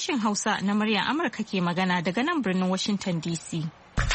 sashen Hausa na muryar Amurka ke magana daga nan birnin Washington DC.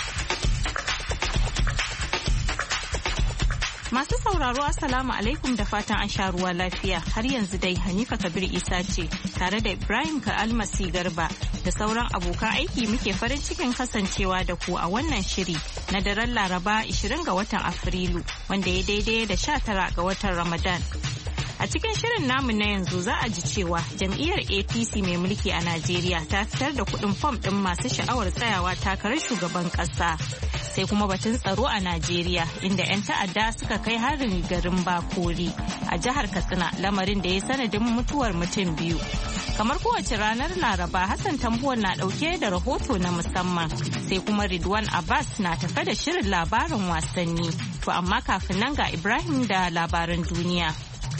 Masu sauraro Assalamu alaikum da fatan an sha ruwa lafiya. Har yanzu dai Hanifa Kabir Isa ce tare da Ibrahim Almasi Garba da sauran abokan aiki muke farin cikin kasancewa da ku a wannan shiri na daren Laraba 20 ga watan Afrilu wanda ya daidai da 19 ga watan Ramadan. A cikin shirin namu na yanzu za a ji cewa jam'iyyar APC mai mulki a Najeriya ta fitar da kuɗin fom ɗin masu sha'awar tsayawa takarar shugaban ƙasa. Sai kuma batun tsaro a Najeriya inda 'yan ta'adda suka kai harin garin Bakori a jihar Katsina lamarin da ya sanadin mutuwar mutum 2. Kamar kowace ranar Laraba Hassan Tambuwal na ɗauke da rahoto na musamman sai kuma Ridwan Abbas na tafe da shirin labarin wasanni. To amma kafin nan ga Ibrahim da labaran duniya.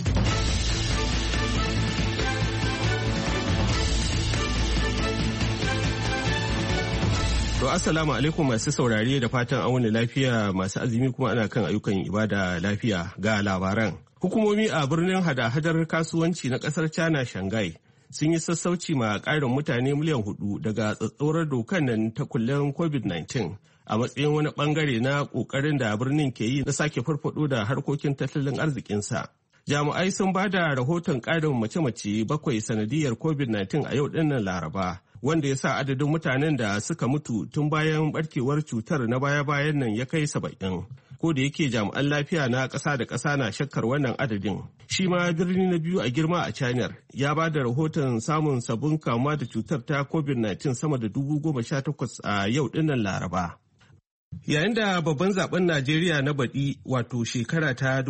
To assalamu alaikum masu saurare da fatan an wani lafiya masu azumi kuma ana kan ayyukan ibada lafiya ga labaran. Hukumomi a birnin hada-hadar kasuwanci na kasar China Shanghai sun yi sassauci ma ƙarin mutane miliyan 4 daga tsatsaurar dokan nan ta kullen COVID-19 a matsayin wani bangare na ƙoƙarin da birnin ke yi na sake farfado da harkokin tattalin arzikinsa. Jami'ai sun ba da rahoton ƙarin mace-mace 7 sanadiyar COVID-19 a yau dinnan Laraba. Wanda ya sa adadin mutanen da suka mutu tun bayan barkewar cutar na baya-bayan nan ya kai 70. Ko da yake jami'an lafiya na ƙasa da ƙasa na shakkar wannan adadin. Shi ma birni na biyu a girma a China ya ba da rahoton samun sabbin kamuwa da cutar ta COVID-19 sama da 18,000 a yau dinnan Laraba. Yayin da babban zaben Najeriya na baɗi wato shekara ta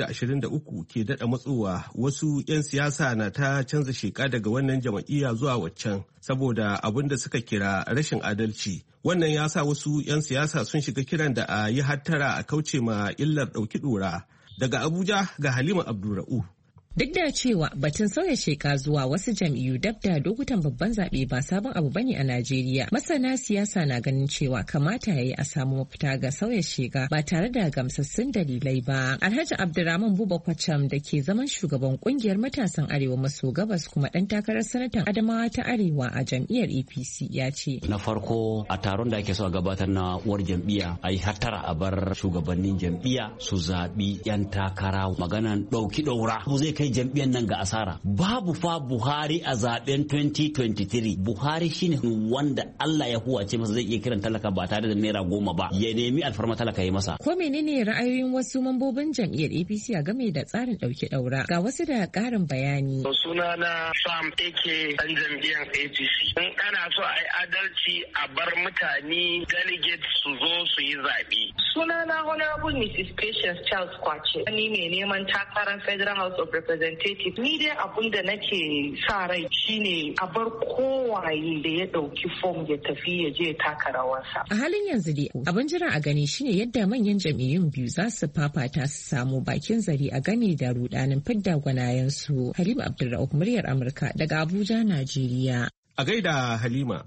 2023 ke daɗa matsowa wasu 'yan siyasa na ta canza sheka daga wannan jam'iyya zuwa waccan saboda abin da suka kira rashin adalci. Wannan ya sa wasu 'yan siyasa sun shiga kiran da a yi hattara a kauce ma illar ɗauki ɗora. Daga Abuja ga Halima Abdulra'u. Duk da cewa batun sauya sheka zuwa wasu jam'iyyu dab da lokutan babban zaɓe ba sabon abu bane a Najeriya, masana siyasa na ganin cewa kamata ya yi a samu mafita ga sauya sheka ba tare da gamsassun dalilai ba. Alhaji Abdurrahman Buba Kwacham da ke zaman shugaban kungiyar matasan Arewa maso gabas kuma ɗan takarar sanatan Adamawa ta Arewa a jam'iyyar APC ya ce. Na farko a taron da ake so a gabatar na uwar jam'iyya a yi hattara a bar shugabannin jam'iyya su zaɓi 'yan takara maganan ɗauki ɗaura. Zai kai jam'iyyar nan ga asara. Babu fa Buhari a zaben 2023. Buhari shine wanda Allah ya huwace masa zai iya kiran talaka ba tare da naira 10 ba. Ya nemi alfarma talaka ya masa. Ko menene ra'ayoyin wasu mambobin jam'iyyar APC a game da tsarin ɗauki ɗaura? Ga wasu da ƙarin bayani. Sunana Sam Eke ɗan jam'iyyar APC. In ana so a yi adalci a bar mutane delegates su zo su yi zaɓe. Sunana Honorable Mrs. Patience Charles Kwache. Ni ne neman takarar Federal House of Representatives. Ni dai abun da nake sa rai shine a bar kowaye da ya ɗauki fom ya tafi ya je taka rawarsa. A halin yanzu dai abin jira a gani shine yadda manyan jam'iyyun biyu za su fafata su samu bakin zari a game da rudanin fidda gwanayensu. Halima Abdulra'uf muryar Amurka daga Abuja, Najeriya. A gaida Halima.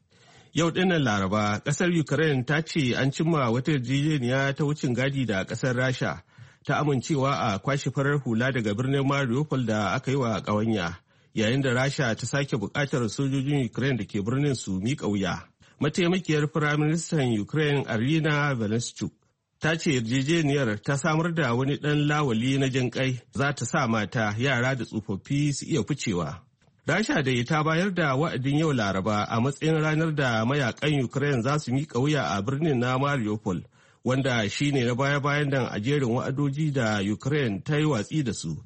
Yau dinnan Laraba, ƙasar Ukraine ta ce an cimma wata yarjejeniya ta wucin gadi da ƙasar Rasha ta amincewa a kwashe farar hula daga birnin Mariupol da aka yi wa ƙawanya, yayin da Rasha ta sake buƙatar sojojin Ukraine da ke birnin su miƙa wuya. Mataimakiyar Firaministan Ukraine Arina Velenschuk ta ce yarjejeniyar ta samar da wani ɗan lawali na jin ƙai za ta sa mata, yara da tsofaffi su iya ficewa. Rasha da ta bayar da wa'adin yau Laraba a matsayin ranar da mayakan Ukraine za su miƙa wuya a birnin na Mariupol, wanda shi ne na baya-bayan nan a jerin wa'adoji da Ukraine ta yi watsi da su.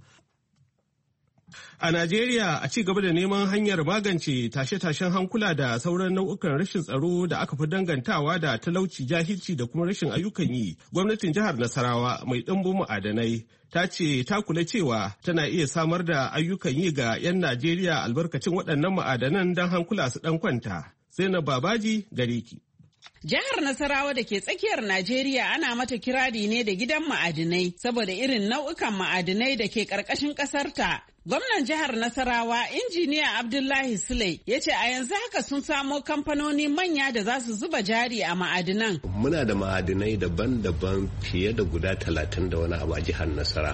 A Najeriya, a ci gaba da neman hanyar magance tashe-tashen hankula da sauran nau'ukan rashin tsaro da aka fi dangantawa da talauci, jahilci da kuma rashin ayyukan yi, gwamnatin jihar Nasarawa mai ɗimbin ma'adanai ta ce ta kula cewa tana iya samar da ayyukan yi ga 'yan Najeriya albarkacin waɗannan ma'adanan don hankula su ɗan kwanta. Zainab Babaji, gare ki. Jihar Nasarawa da ke tsakiyar Najeriya ana mata kirari ne da gidan ma'adinai saboda irin nau'ukan ma'adinai da ke ƙarƙashin ƙasarta. Gwamnan jihar Nasarawa, Injiniya Abdullahi Sule, ya ce a yanzu haka sun samo kamfanoni manya da za su zuba jari a ma'adinan. Muna da ma'adinai daban-daban fiye da guda 30 da wani abu a jihar Nasarawa.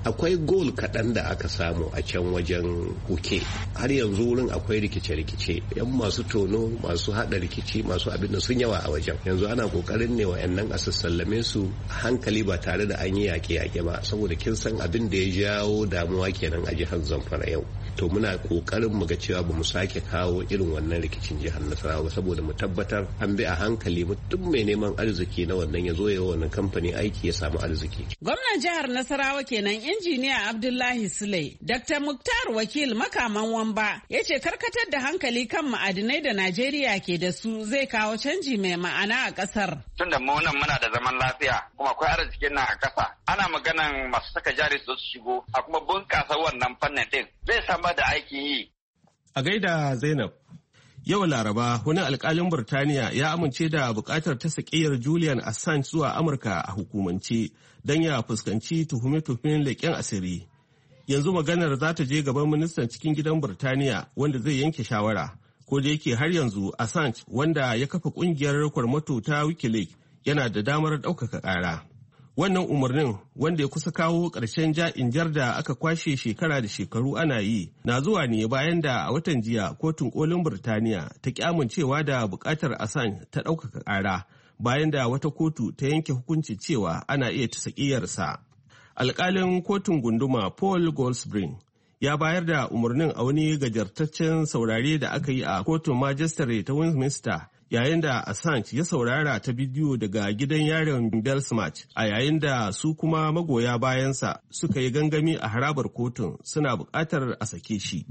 akwai gol kaɗan da aka samu a can wajen uke har yanzu wurin akwai rikice-rikice yan masu tono masu haɗa rikici masu abin da sun yawa a wajen yanzu ana kokarin ne wa'annan a sassallame su hankali ba tare da an yi yaƙe-yaƙe ba saboda kin san abin da ya jawo damuwa kenan a jihar Zamfara yau to muna kokarin mu ga cewa ba mu sake kawo irin wannan rikicin jihar Nasarawa saboda mu tabbatar an bi a hankali mutum mai neman arziki na wannan ya zo ya wannan kamfani aiki ya samu arziki. Gwamnan jihar Nasarawa kenan injiniya Abdullahi Sule. Dr. Muktar Wakil Makaman Wamba ya ce karkatar da hankali kan ma'adinai da Najeriya ke da su zai kawo canji mai ma'ana a kasar. Tunda mu nan muna da zaman lafiya kuma akwai arzikin nan a kasa. Ana maganan masu saka jari su shigo a kuma bunƙasa wannan fannin din zai samar da aikin yi. A gaida Zainab. Yau Laraba, wani alkalin Burtaniya ya amince da bukatar ta sakiyar Julian Assange zuwa Amurka a hukumance don ya fuskanci tuhume-tuhumen leƙen asiri. Yanzu maganar za ta je gaban ministan cikin gidan Burtaniya wanda zai yanke shawara. Ko da yake har yanzu Assange wanda ya kafa ƙungiyar kwarmato ta Wikileaks yana da damar ɗaukaka ƙara. Wannan umarnin wanda ya kusa kawo ƙarshen ja'injar da aka kwashe shekara da shekaru ana yi na zuwa ne bayan da a watan jiya kotun kolin Burtaniya ta ƙi amincewa da buƙatar Assange ta ɗaukaka ƙara bayan da wata kotu ta yanke hukunci cewa ana iya ta sakiyarsa. Alƙalin kotun gunduma Paul Goldsbring ya bayar da umarnin a wani gajartaccen saurare da aka yi a kotun majistare ta Westminster yayin da Assange ya saurara ta bidiyo daga gidan yaron Belmarsh a yayin da su kuma magoya bayansa suka yi gangami a harabar kotun suna buƙatar a sake shi.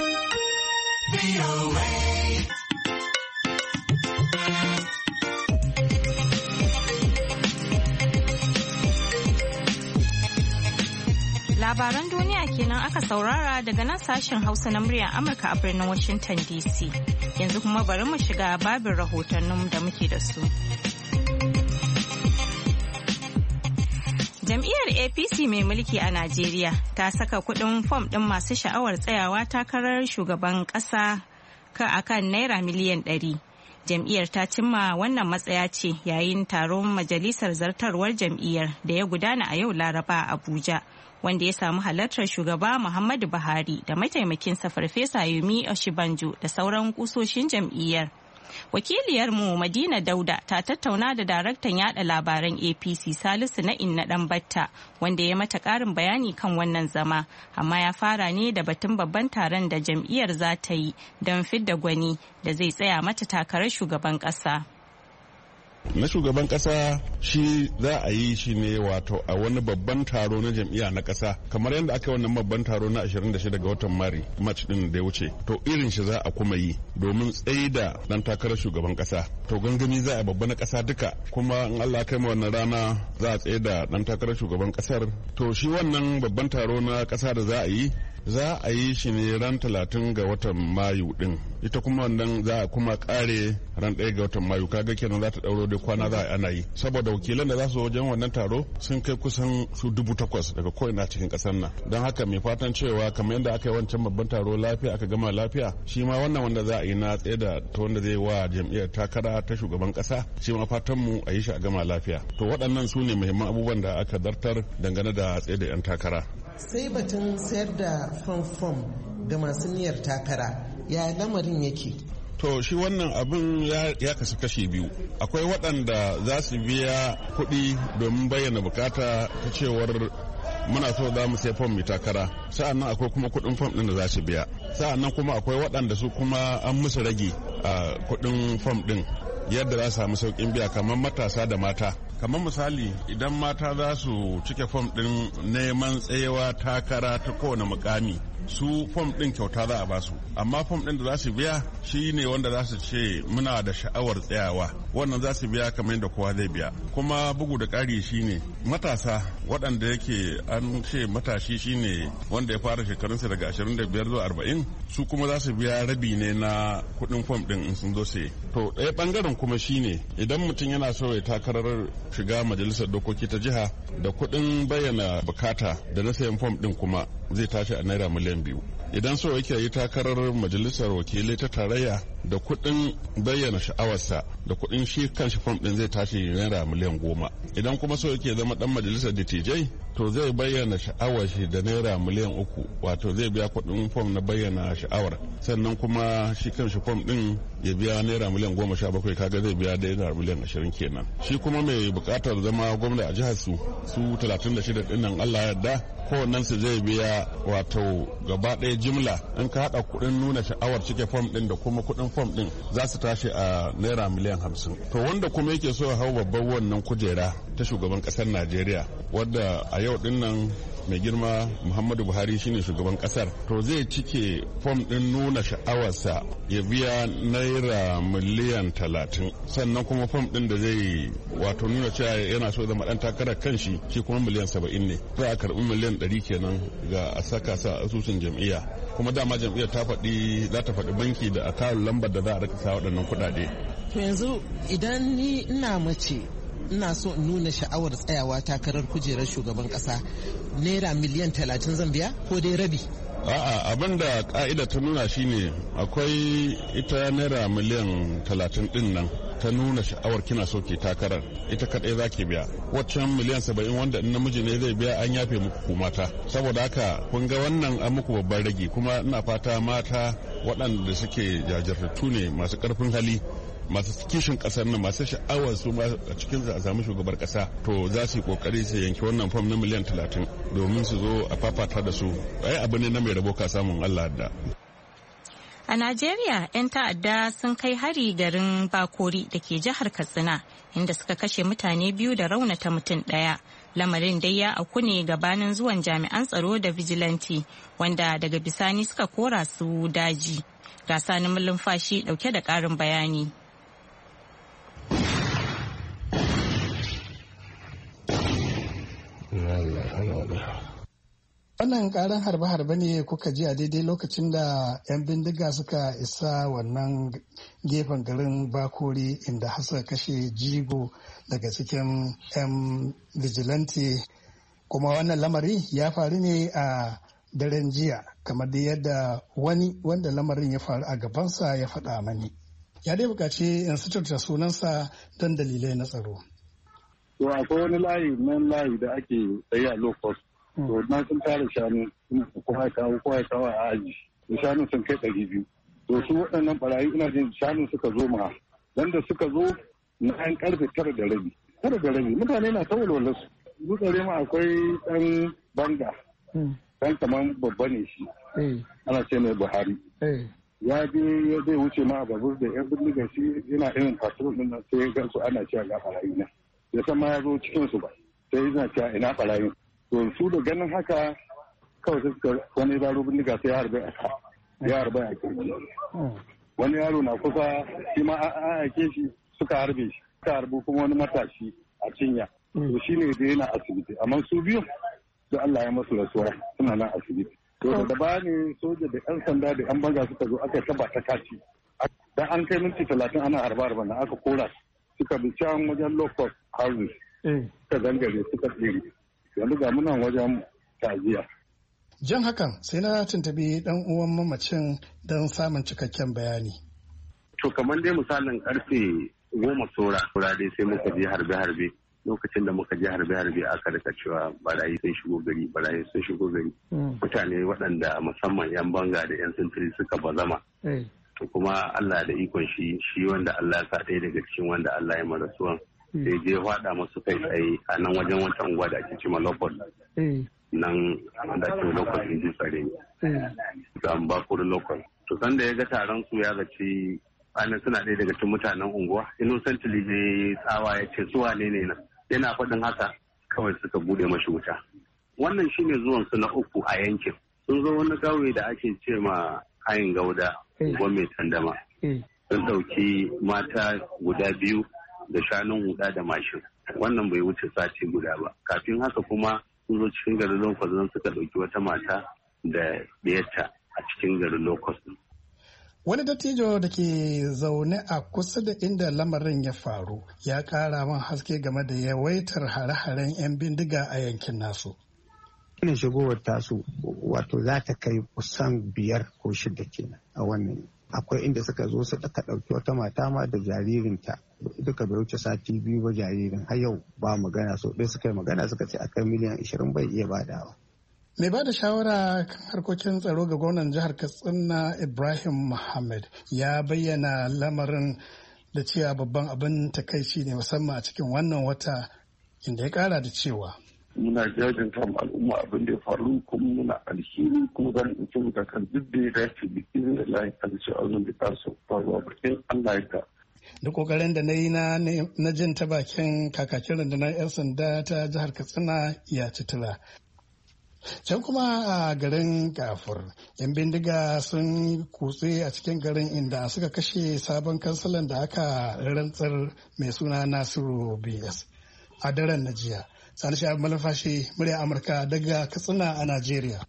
Labaran duniya kenan aka saurara daga nan sashen Hausa na muryar Amurka a birnin Washington DC. Yanzu kuma bari mu shiga babin rahotannin da muke da su. Jam'iyyar APC mai mulki a Najeriya ta saka kuɗin fom ɗin masu sha'awar tsayawa takarar shugaban ƙasa akan naira miliyan 100. Jam'iyyar ta cimma wannan matsaya ce yayin taron majalisar zartarwar jam'iyyar da ya gudana a yau Laraba a Abuja. Wanda ya samu halartar shugaba Muhammadu Buhari da mataimakinsa Farfesa Yemi Oshibanjo da sauran kusoshin jam'iyyar. Wakiliyarmu Madina Dauda ta tattauna da daraktan yada labaran APC Salisu Na'in Danbatta wanda ya mata karin bayani kan wannan zama, amma ya fara ne da batun babban taron da jam'iyyar za ta yi don fidda gwani da zai tsaya mata takarar shugaban kasa. Na shugaban kasa shi za a yi shi ne wato a wani babban taro na jam'iyya na kasa kamar yadda aka yi wannan babban taro na 26 ga watan March din da ya wuce to irin shi za a kuma yi domin tsaida dan takarar shugaban kasa to gangami za a babba na kasa duka kuma in Allah kai mu wannan rana za a tsaida dan takarar shugaban kasar to shi wannan babban taro na kasa da za a yi shi ne ran 30 ga watan Mayu din ita kuma wannan za a kuma kare ran 1 ga watan Mayu kaga kenan za ta dauro da kwana za a ana yi saboda wakilan da za su wajen wannan taro sun kai kusan su 8,000 daga ko'ina cikin kasar nan don haka mai fatan cewa kamar yadda aka yi wancan babban taro lafiya aka gama lafiya shi ma wannan wanda za a yi na tsaye da ta wanda zai wa jam'iyyar takara ta shugaban kasa shi ma fatan mu a yi shi a gama lafiya to waɗannan su ne muhimman abubuwan da aka dartar dangane da tsaye da 'yan takara. Sai batun sayar da fom ga masu niyyar takara ya lamarin yake. To shi wannan abin ya kasu kashi biyu. Akwai waɗanda za su biya kuɗi domin bayyana bukata ta cewar muna so za mu sai fom mai takara. Sa'an nan akwai kuma kuɗin fom ɗin da za su biya. Sa'an nan kuma akwai waɗanda su kuma an musu rage a kuɗin fom ɗin yadda za su samu sauƙin biya kamar matasa da mata. Kamar misali idan mata za su cike fom ɗin neman tsayewa takara ta kowane mukami su fom ɗin kyauta za a ba su amma fom ɗin da za su biya shi ne wanda za su ce muna da sha'awar tsayawa wannan za su biya kamar yadda kowa zai biya kuma bugu da ƙari shi ne matasa waɗanda yake an ce matashi shi ne wanda ya fara shekarunsa daga 25 zuwa 40 su kuma za su biya rabi ne na kuɗin fom ɗin in sun zo sai to ɗaya ɓangaren kuma shi ne idan mutum yana so ya takarar shiga majalisar dokoki ta jiha da kuɗin bayyana bukata da na sayan fom ɗin kuma zai tashi a naira miliyan 2 idan so yake yi takarar majalisar wakilai ta tarayya da kuɗin bayyana sha'awarsa da kuɗin shi kanshi fom ɗin zai tashi naira miliyan 10. Idan kuma so yake zama ɗan majalisar dattijai to zai bayyana sha'awar shi da naira miliyan 3, wato zai biya kuɗin fom na bayyana sha'awar, sannan kuma shi kanshi fom ɗin ya biya naira miliyan 17, kaga zai biya naira miliyan 20 kenan. Shi kuma mai buƙatar zama gwamna a jihar su 36 ɗin nan Allah ya yarda kowannen su zai biya wato gaba ɗaya jimla in ka haɗa kuɗin nuna sha'awar cike fom ɗin da kuma kuɗin fom ɗin za su tashi a naira miliyan 50. To wanda kuma yake so ya hau babban wannan kujera ta shugaban ƙasar Najeriya wadda a yau ɗin nan mai girma Muhammadu Buhari shine shugaban kasar, to zai cike fom din nuna sha'awarsa ya biya naira miliyan 30, sannan kuma fom din da zai wato nuna cewa yana so zama dan takarar kanshi shi kuma miliyan 70 ne. Za a karbi miliyan 100 kenan ga a saka sa asusun jam'iyya, kuma dama jam'iyyar ta faɗi za ta faɗi banki da akawun lambar da za a rika sa waɗannan kuɗaɗe. To yanzu idan ni ina mace ina so in nuna sha'awar tsayawa takarar kujerar shugaban kasa, naira miliyan 30 zan biya ko dai rabi? A'a, abin da ka'ida ta nuna shine akwai ita naira miliyan 30 din nan ta nuna sha'awar kina so ke takarar, ita kadai za ki biya. Waccan miliyan 70 wanda in namiji ne zai biya an yafe muku ku mata. Saboda haka kun ga wannan an muku babban ragi, kuma ina fata mata waɗanda suke jajirtattu ne masu ƙarfin hali, masu kishin kasar nan, masu sha'awar su ma a cikin a samu shugabar kasa, to za su yi kokari su yanki wannan fam na miliyan 30 domin su zo a fafata da su. Ai abu ne na mai rabo ka samun Allah da. A Najeriya, 'yan ta'adda sun kai hari garin Bakori da ke jihar Katsina, inda suka kashe mutane 2 da raunata mutum 1. Lamarin dai ya auku ne gabanin zuwan jami'an tsaro da vigilante, wanda daga bisani suka kora su daji. Ga Sani Mulumfashi dauke da ƙarin bayani. Wannan karan harbe-harbe ne kuka ji a daidai lokacin da 'yan bindiga suka isa wannan gefen garin Bakori, inda hasa kashe jigo daga cikin 'yan vigilante. Kuma wannan lamari ya faru ne a daren jiya, kamar da yadda wani wanda lamarin ya faru a gabansa ya faɗa mani. Ya dai buƙaci in suturta sunansa don dalilai na tsaro. To akwai wani layi da ake tsaye a low cost. To na sun tara shanu kowa ya kawo a aji. Da shanu sun kai 200. To su waɗannan barayi ina jin shanu suka zo ma. Dan da suka zo na an karfe 9:30. 9:30 mutane na ta walwalar su. Dutsare ma akwai ɗan banga. Dan kamar babba ne shi. Ana ce mai Buhari. Ya je zai wuce ma a babur da 'yan bindiga shi yana irin patrol din nan sai ya gansu ana cewa ga barayi na. Ya san ma ya zo cikin su ba. Sai yana cewa ina barayin. To su da ganin haka kawai suka wani yaro bindiga sai ya harbe a kirji. Wani yaro na kusa shi ma an aike shi suka harbe shi. Suka harbe kuma wani matashi a cinya. To shi ne da yana asibiti. Amma su biyu da Allah ya masu rasuwa suna nan asibiti. To da ba ne soja da 'yan sanda da 'yan banga suka zo aka taba ta kaci. Dan an kai minti 30 ana harba na aka kora suka bi can wajen low cost houses. Suka zangare suka tsere. Yanzu ga muna wajen taziya. Jan hakan sai na tuntabi dan uwan mamacin don samun cikakken bayani. To kamar dai misalin karfe 10 saura dai sai muka je harbe-harbe. Lokacin da muka je harbe-harbe aka rika cewa barayi sun shigo gari. Mutane waɗanda musamman 'yan banga da 'yan sintiri suka bazama. To kuma Allah da ikon shi wanda Allah ya sa ɗaya daga cikin wanda Allah ya marasuwan. Sai je faɗa masu kai tsaye a nan wajen wancan unguwa da ake cima lokot. Nan da ke lokot in ji tsare ne. Ga Bakori lokot. To sanda ya ga taron su ya zaci ana suna ɗaya daga cikin mutanen unguwa. Innocently ne tsawa ya ce su wane ne nan. Yana faɗin haka kawai suka bude mashi wuta. Wannan shine zuwan su na 3 a yankin. Sun zo wani ƙauye da ake ce ma Hayin Gauda, unguwar mai tandama. Sun ɗauki mata guda 2 da shanun huda da mashin. Wannan bai wuce sati guda ba. Kafin haka kuma sun zo cikin garin Lokos don suka ɗauki wata mata da ɗiyarta a cikin garin Lokos. Wani dattijo da ke zaune a kusa da inda lamarin ya faru ya ƙara man haske game da yawaitar hare-haren 'yan bindiga a yankin nasu. Wannan shigowar tasu wato za ta kai kusan 5 ko 6 kenan a wannan. Akwai inda suka zo su ɗauki wata mata ma da jaririnta duka bai wuce sati 2 ba jaririn, har yau ba magana. So ɗaya suka yi magana suka ce akai miliyan 20 bai iya badawa. Mai ba da shawara kan harkokin tsaro ga gwamnan jihar Katsina Ibrahim Muhammad ya bayyana lamarin da cewa babban abin takaici ne musamman a cikin wannan wata, inda ya kara da cewa muna jajin kan al'umma abin da ya faru kuma muna alheri kuma zan ɗauki matakan duk da ya dace da izinin Allah ya ce azun da ta so faruwa bakin Allah ya ta. Duk kokarin da na yi na jin ta bakin kakakin rundunar 'yan sanda ta jihar Katsina ya ci tura. Can kuma a garin Gafur, 'yan bindiga sun kutse a cikin garin inda suka kashe sabon kansilan da aka rantsar mai suna Nasiru BS a daren na jiya. Sani Sha'ib Malumfashi, murya Amurka daga Katsina a Najeriya.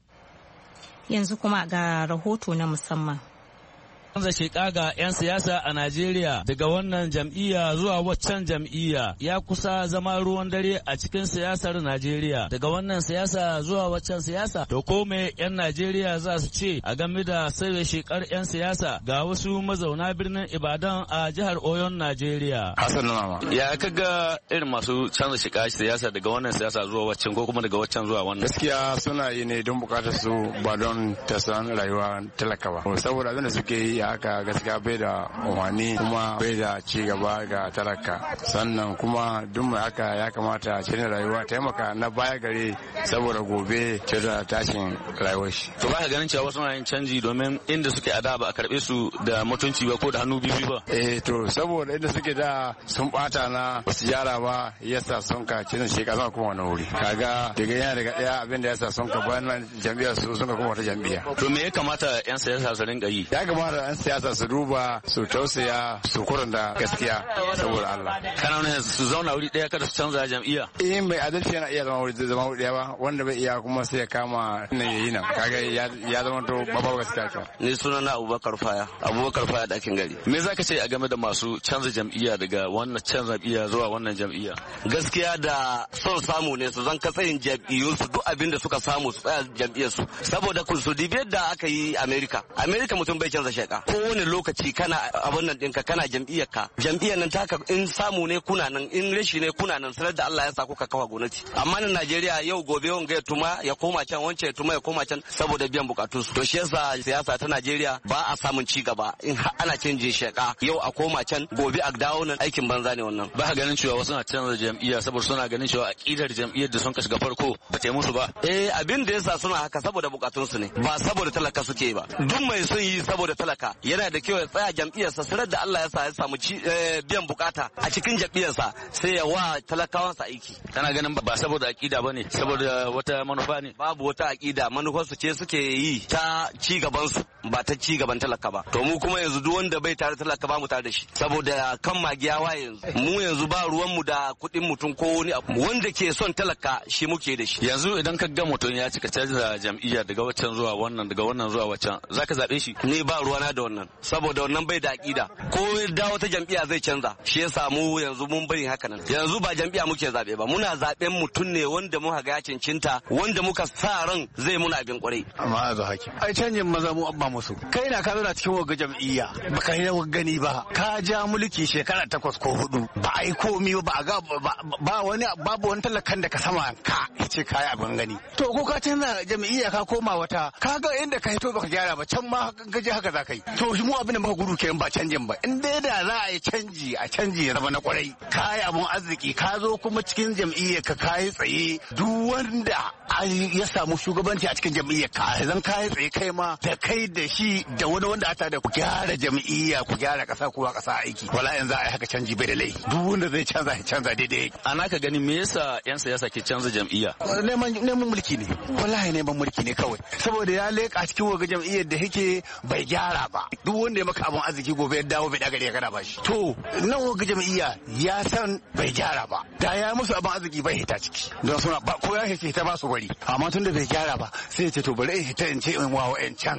Yanzu kuma ga rahoto na musamman. Canza sheka ga 'yan siyasa a Najeriya daga wannan jam'iyya zuwa waccan jam'iyya ya kusa zama ruwan dare a cikin siyasar Najeriya. Daga wannan siyasa zuwa waccan siyasa, to ko me 'yan Najeriya za su ce a game da sauya shekar 'yan siyasa ga wasu mazauna birnin Ibadan a jihar Oyon Najeriya. Hassan Mama, ya kaga irin masu canza sheka siyasa daga wannan siyasa zuwa waccan ko kuma daga waccan zuwa wannan? Gaskiya suna yi ne don bukatar su ba don ta san rayuwa talaka ba. Saboda abin da suke yi haka gaskiya bai da umarni kuma bai da ci gaba ga talaka, sannan kuma duk mai haka ya kamata cikin rayuwa taimaka na baya gare saboda gobe ce da tashin rayuwar shi. To ba ka ganin cewa wasu na yin canji domin inda suke a da ba a karbe su da mutunci ba ko da hannu biyu ba? To saboda inda suke da sun bata na basu gyara ba yasa sun ka cikin shekara sama kuma wani wuri. Kaga daga yana daga daya abin da yasa sun ka bayan jam'iyyar su sun ka kuma wata jam'iyya. To me ya kamata 'yan siyasa su rinka yi? Ya kamata 'yan siyasa su duba su tausaya su kuranta gaskiya saboda Allah. Kana nuna su zauna wuri daya kada su canza jam'iyya? Mai adalci yana iya zama wuri daya ba, wanda bai iya kuma sai ya kama nan yayi nan. Kaga ya zama to babbar gaskiya ka. Ni sunana Abubakar Faya dakin gari. Me zaka ce a game da masu canza jam'iyya daga wannan canza jam'iyya zuwa wannan jam'iyya? Gaskiya da son samu ne su zan katsayin jam'iyyun su duk abin da suka samu su tsaya jam'iyyar su. Saboda su dibiyar da aka yi Amerika mutum bai canza sheka. Kowane lokaci kana abun nan ɗinka kana jam'iyyar nan taka in samu ne kuna nan in rashi ne kuna nan sanar da Allah ya sa kuka kafa gwamnati. Amma nan Najeriya yau gobe wanga ya tuma ya koma can wance ya tuma ya koma can saboda biyan bukatun su. To shi yasa siyasa ta Najeriya ba a samun ci gaba in ana canjin sheka yau a koma can gobe a dawo nan aikin banza ne wannan. Ba ganin cewa wasu na canza jam'iyya saboda suna ganin cewa aqidar jam'iyyar da sun ka shiga farko ba ta musu ba. Abin da yasa suna haka saboda bukatun su ne ba saboda talaka suke ba. Duk mai son yi saboda talaka yana da kyau ya tsaya jam'iyyarsa sanar da Allah ya sa ya samu biyan bukata a cikin jam'iyyarsa sai ya wa talakawansa aiki. Kana ganin ba saboda aqida bane saboda wata manufa ne? Babu wata aqida, manufar su ce suke yi ta ci gaban su ba ta ci gaban talaka ba. To mu kuma yanzu duk wanda bai tare talaka ba mu tare da shi saboda kan magiyawa yanzu mu yanzu ba ruwan mu da kuɗin mutum ko wani abu wanda ke son talaka shi muke da shi. Yanzu idan ka ga mutum ya cika canza jam'iyya daga waccan zuwa wannan daga wannan zuwa waccan zaka zabe shi? Ni ba ruwana da wannan saboda wannan bai da aqida ko dawo ta jam'iyya zai canza shi yasa mu yanzu mun bari haka nan. Yanzu ba jam'iyya muke zabe ba, muna zaben mutum ne wanda muka ga ya cincinta wanda muka sa ran zai muna abin kwarai. Amma azu haki ai canjin maza mu abba musu kai na ka zauna cikin wagga jam'iyya baka yi gani ba ka ja mulki shekara 8 ko 4 ba ai komi ba a ga ba wani babu wani talakan da ka sama ka ce kai abin gani. To ko ka canza jam'iyya ka koma wata kaga inda ka hito baka gyara ba can ma ka je haka za ka yi. To mu abin da muka gudu kenan ba canjin ba, in dai da za a yi canji ya zama na kwarai kayi abun arziki ka zo kuma cikin jam'iyyar ka kayi tsaye duk wanda ya samu shugabanci a cikin jam'iyyar ka zan kayi tsaye kai ma da kai da shi da wani wanda ata da ku gyara jam'iyya ku gyara kasa kowa kasa aiki wala yanzu a yi haka canji bai da lai duk wanda zai canza ya canza daidai. Ana ka gani me yasa yan siyasa ke canza jam'iyya? Neman mulki ne wallahi neman mulki ne kawai saboda ya leka cikin waga jam'iyyar da yake bai gyara ba duk wanda ya maka abun arziki gobe ya dawo bai dagare ya kada ba shi. To nan waga jam'iyya ya san bai gyara ba da ya musu abun arziki bai hita ciki don suna ba ko ya hita ba su bari amma tun da bai gyara ba sai ya ce to bari in hita in ce in wawa in can ariya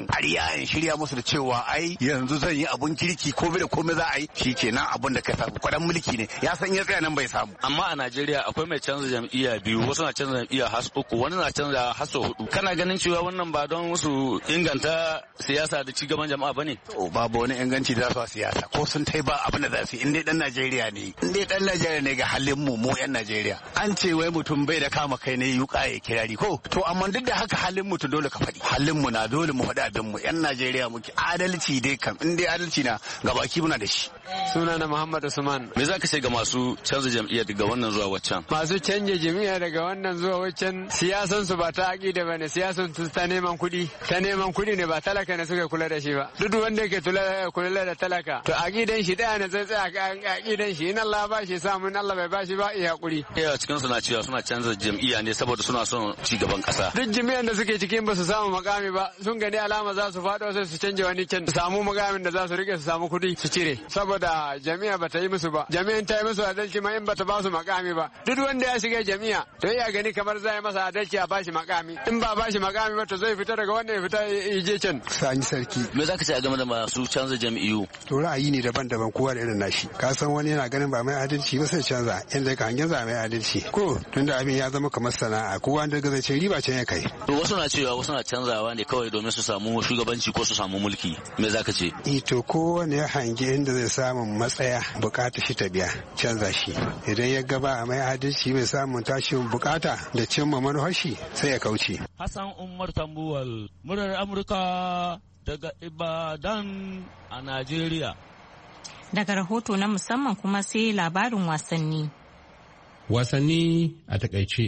tsaya in shirya musu da cewa ai yanzu zan yi abun kirki komai da komai za a yi shikenan abun da ka samu kwadan mulki ne ya san ya tsaya nan bai samu. Amma a Najeriya akwai mai canza jam'iyya biyu, wasu na canza jam'iyya har 3, wani na canza har 4. Kana ganin cewa wannan ba don su inganta siyasa da cigaban jama'a bane? Babu wani inganci da su siyasa ko sun tai ba abin da za su yi in dai dan Najeriya ne. In dai dan Najeriya ne ga halin mu yan Najeriya. An ce wai mutum bai da kama kai ne yuka ya kirari ko to amma duk da haka halin mutum dole ka faɗi. Halin mu na dole mu faɗi abin mu yan Najeriya muke adalci dai kam in dai adalci na gabaki muna da shi. Sunana Muhammad Usman. Me zaka ce ga masu canza jam'iyya daga wannan zuwa waccan? Masu canje jam'iyya daga wannan zuwa waccan siyasan su ba ta aqida bane, siyasan su ta neman kuɗi. Ta neman kuɗi ne ba talaka ne suka kula da shi ba. Duk wanda yake kula da talaka to aqidan shi daya ne zai tsaya aqidan shi in Allah ba shi samu in Allah bai ba shi ba iya hakuri. Cikin suna cewa suna canza jam'iyya ne saboda suna son ci gaban kasa. Duk jami'an da suke cikin ba su samu makami ba sun gani alama za su faɗo sai su canje wani can su samu makamin da za su rike su samu kuɗi su cire saboda jami'a ba ta yi musu ba. Jami'an ta yi musu adalci ma in ba ta ba su makami ba. Duk wanda ya shiga jami'a to ya gani kamar za yi masa adalci a bashi makami. In ba bashi makami ba to zai fita daga wannan ya fita ya je can. Sani sarki. Me za ka ce a game da masu canza jam'iyyu? To ra'ayi ne daban-daban kowa da irin nashi. Ka san wani yana ganin ba mai adalci ba sai canza inda ka hangen za mai adalci. Ko tunda abin ya zama kamar sana'a kowa da zai ce riba can ya kai. To wasu na cewa wasu na canzawa ne kawai domin su samu shugabanci ko su samu mulki. Me za ka ce? To kowane ya hangi inda zai samu matsaya bukata shi ta biya canza shi. Idan ya gaba a mai adalci mai samun tashin bukata da cimma manufashi sai ya kauce. Hassan Umar Tambuwal, murar Amurka daga Ibadan a Najeriya. Daga rahoto na musamman kuma sai labarin wasanni. Wasanni a takaice.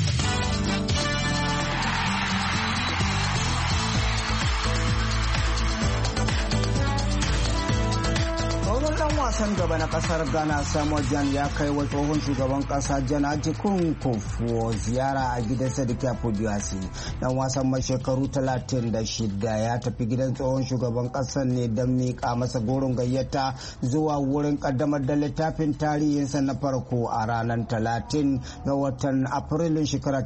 wasan gaba na kasar Ghana Samuel Jan ya kai wa tsohon shugaban kasa Jan Ajikun Kufuor ziyara a gidansa da ke Abuja. Dan wasan mai shekaru 36 ya tafi gidan tsohon shugaban kasar ne don miƙa masa goron gayyata zuwa wurin kaddamar da littafin tarihinsa na farko a ranar 30 ga watan Afrilun shekara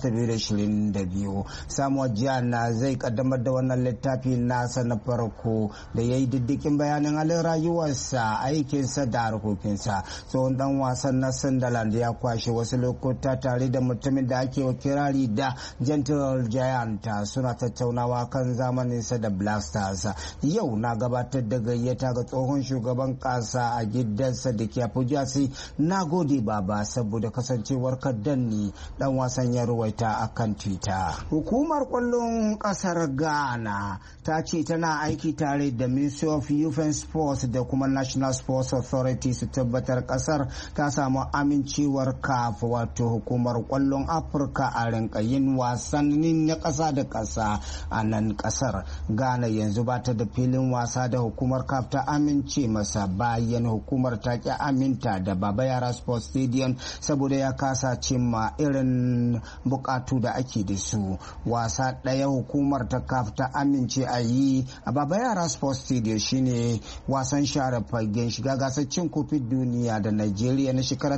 2022. Samuel Jan zai kaddamar da wannan littafi nasa na farko da ya yi diddikin bayanin halin rayuwarsa, aikinsa da harkokinsa. Tsohon dan wasan na Sunderland ya kwashe wasu lokuta tare da mutumin da ake wa kirari da Gentle Giant suna tattaunawa kan zamaninsa da Black Stars. Yau na gabatar da gayyata ga tsohon shugaban kasa a gidansa da ke Abuja. Na gode baba saboda kasancewar kaddanni, dan wasan ya ruwaita akan Twitter. Hukumar kwallon kasar Ghana ta ce tana aiki tare da Ministry of Youth and Sports da kuma National Sports Authority su tabbatar kasar ta samu amincewar CAF, wato hukumar kwallon Afirka, a rinka yin wasannin na kasa da kasa a nan kasar. Ghana yanzu ba ta da filin wasa da hukumar CAF ta amince masa bayan hukumar ta ki aminta da Baba Yara Sports Stadium saboda ya kasa cimma irin bukatu da ake da su. Wasa ɗaya hukumar ta CAF ta amince a yi a Baba Yara Sports Stadium shine wasan share fagen shiga gasar cin kofin duniya da Najeriya na shekara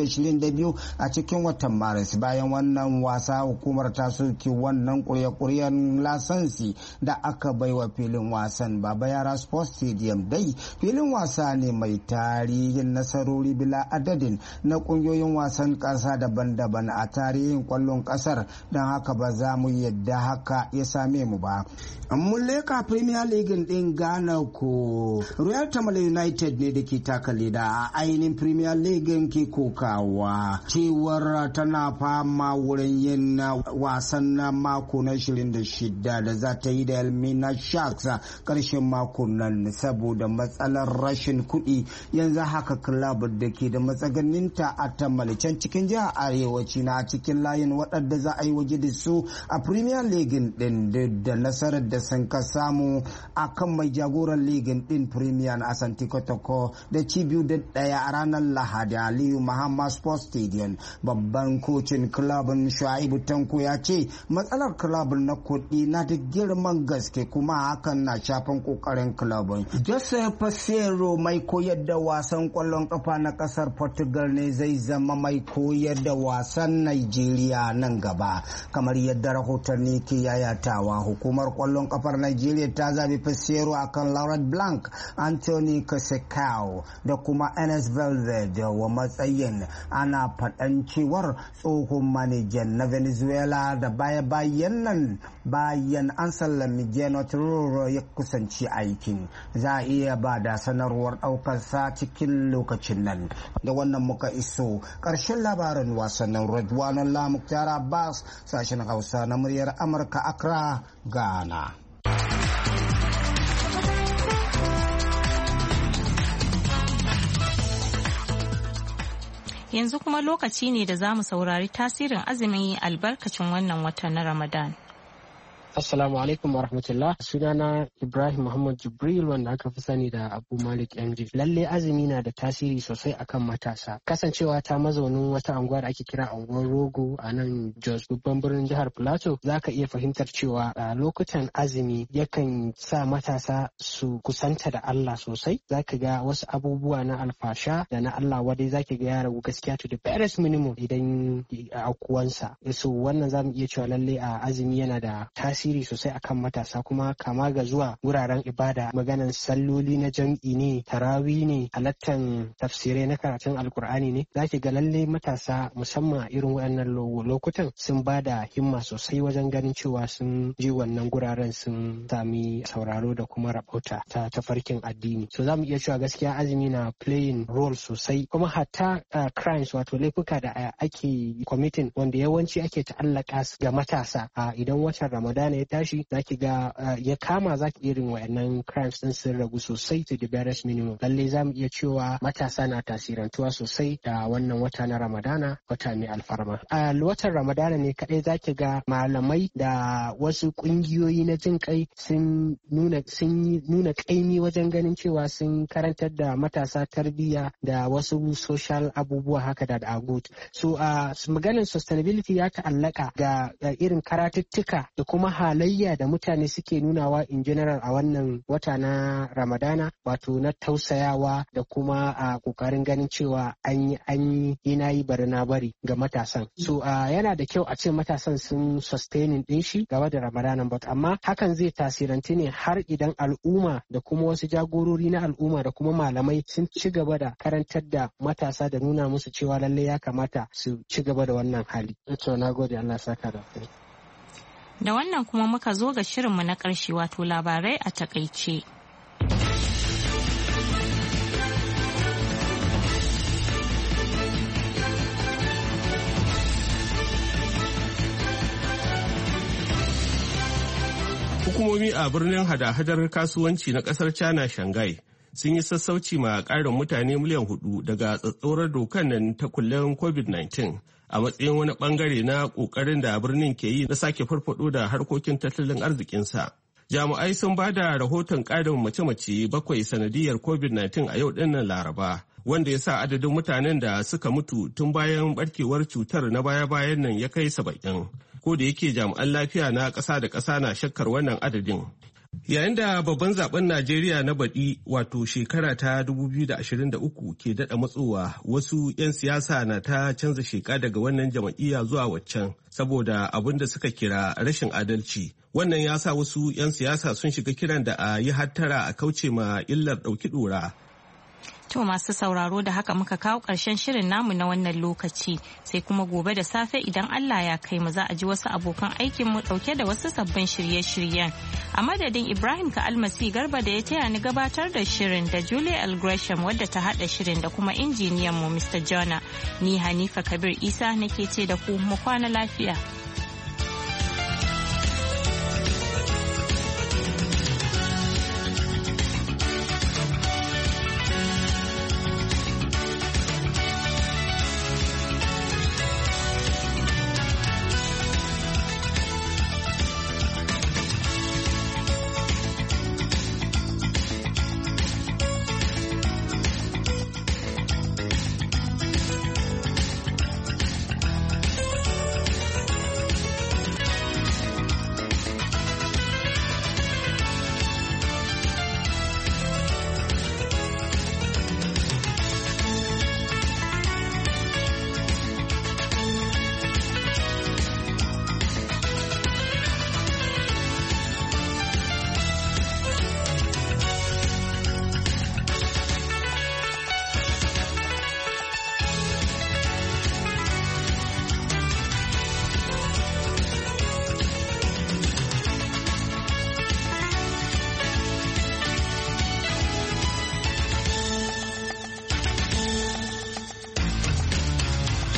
2022 a cikin watan Maris. Bayan wannan wasa hukumar ta soke wannan kurye-kuryen lasansi da aka baiwa filin wasan Baba Yara Sports Stadium. Dai filin wasa ne mai tarihin nasarori bila adadin na kungiyoyin wasan kasa daban-daban a tarihin kwallon kasar, don haka ba za mu yadda haka ya same mu ba. Mun leka Premier League din Ghana ko Royal Tamale United ne da ke taka leda a ainihin Premier League ke kokawa cewar tana fama wurin yin wasan na mako na 26 da za ta yi da Elmina Sharks a ƙarshen makon nan saboda matsalar rashin kuɗi. Yanzu haka club da ke da matsaganinta a Tamale can cikin jihar arewaci na cikin layin waɗanda za a yi waje da su a Premier League din da nasarar da sun ka samu a kan mai jagoran ligin din Premier Asante Kotoko da ci 2-1 a ranar Lahadi Aliyu Muhammad Sports Stadium. Babban kocin kilabin Shuaibu Tanko ya ce matsalar kilabin na kuɗi na da girman gaske kuma hakan na shafan kokarin kilabin. Joseph Pesero mai koyar da wasan kwallon kafa na kasar Portugal ne zai zama mai koyar da wasan Nigeria nan gaba. Kamar yadda rahotanni ke yayatawa, hukumar kwallon kafar Nigeria ta zabi Pesero akan Laurent Blanc, Anthony Cassecao da kuma Enes Valverde wa matsayin. Ana faɗan cewar tsohon manajan na Venezuela da baya-bayan nan bayan an sallami Gennaro Tororo ya kusanci aikin. Za a iya ba da sanarwar ɗaukarsa cikin lokacin nan. Da wannan muka iso ƙarshen labarin wasannin Redwanon Lamuktar Abbas, sashen Hausa na muryar Amurka, Accra, Ghana. Yanzu kuma lokaci ne da za mu saurari tasirin azumin albarkacin wannan wata na Ramadan. Assalamu alaikum wa rahmatullah. Sunana Ibrahim Muhammad Jibril wanda aka fi sani da Abu Malik MD. Lalle azumi na da tasiri sosai akan matasa. Kasancewa ta mazaunin wata anguwa da ake kira anguwar Rogo a nan Jos babban birnin jihar Plateau, za ka iya fahimtar cewa a lokutan azumi yakan sa matasa su kusanta da Allah sosai. Za ka ga wasu abubuwa na alfasha da na Allah wadai za ka ga ya ragu gaskiya to the barest minimum idan aukuwansa. So wannan za mu iya cewa lalle a azumi yana da tasiri sosai akan matasa, kuma kama ga zuwa wuraren ibada, maganan salloli na jam'i ne, tarawi ne, halattan tafsirai na karatun alkur'ani ne, zaki ga lalle matasa musamman a irin waɗannan lokutan sun ba da himma sosai wajen ganin cewa sun je wannan guraren sun sami sauraro da kuma rabauta ta tafarkin addini. So za mu iya cewa gaskiya azumi na playing role sosai, kuma hatta crimes wato laifuka da ake committing wanda yawanci ake ta'allaka ga matasa idan watan Ramadan ya tashi zaki ga ya kama zaki irin wayannan crimes din sun ragu sosai to the barest minimum. Lalle zamu iya cewa matasa na tasirantuwa sosai da wannan wata na Ramadana, wata mai alfarma. A watan Ramadana ne kadai zaki ga malamai da wasu kungiyoyi na jin kai sun nuna kaimi wajen ganin cewa sun karantar da matasa tarbiyya da wasu social abubuwa haka da agut. So maganin sustainability ya ta'allaka ga irin karatuttuka da kuma halayya da mutane suke nunawa in general a wannan wata na Ramadana, wato na tausayawa da kuma a kokarin ganin cewa an yi bari na bari ga matasan. So yana da kyau a ce matasan sun sustaining din shi gaba da Ramadana, but amma hakan zai tasiranti ne har idan al'umma da kuma wasu jagorori na al'umma da kuma malamai sun ci gaba da karantar da matasa da nuna musu cewa lallai ya kamata su ci gaba da wannan hali. To na gode, Allah saka da kai. Da wannan kuma muka zo ga shirinmu na ƙarshe wato labarai a takaice. Hukumomi a birnin hada-hadar kasuwanci na ƙasar China Shanghai sun yi sassauci ma ƙarin mutane miliyan 4 daga tsatsaurar dokan nan ta kullen COVID-19 a matsayin wani bangare na ƙoƙarin da birnin ke yi na sake farfado da harkokin tattalin arzikinsa. Jami'ai sun ba da rahoton ƙarin mace-mace 7 sanadiyar COVID-19 a yau dinnan Laraba, wanda ya sa adadin mutanen da suka mutu tun bayan barkewar cutar na baya-bayan nan ya kai 70. Ko da yake jami'an lafiya na ƙasa da ƙasa na shakkar wannan adadin. Yayin da babban zaben Najeriya na baɗi wato shekara ta 2023 ke daɗa matsowa, wasu 'yan siyasa na ta canza sheka daga wannan jam'iyya zuwa waccan saboda abin da suka kira rashin adalci. Wannan ya sa wasu 'yan siyasa sun shiga kiran da a yi hattara a kauce ma illar ɗauki ɗora. To masu sauraro da haka muka kawo ƙarshen shirin namu na wannan lokaci, sai kuma gobe da safe idan Allah ya kai mu za a ji wasu abokan aikin mu ɗauke da wasu sabbin shirye-shiryen. A madadin Ibrahim Ka'almasi Garba da ya taya ni gabatar da shirin da Julia L. Gresham wadda ta haɗa shirin da kuma injiniyan mu Mr. Jonah, ni Hanifa Kabir Isa nake ce da ku mu kwana lafiya.